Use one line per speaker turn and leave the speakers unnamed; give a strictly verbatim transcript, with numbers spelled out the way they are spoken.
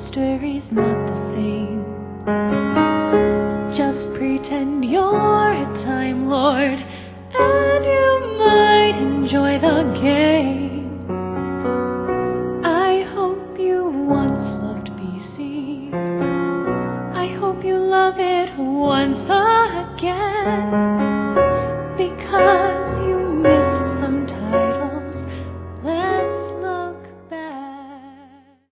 history's not the same. Just pretend you're a Time Lord, and you might enjoy the game. I hope you once loved B C. I hope you love it once again.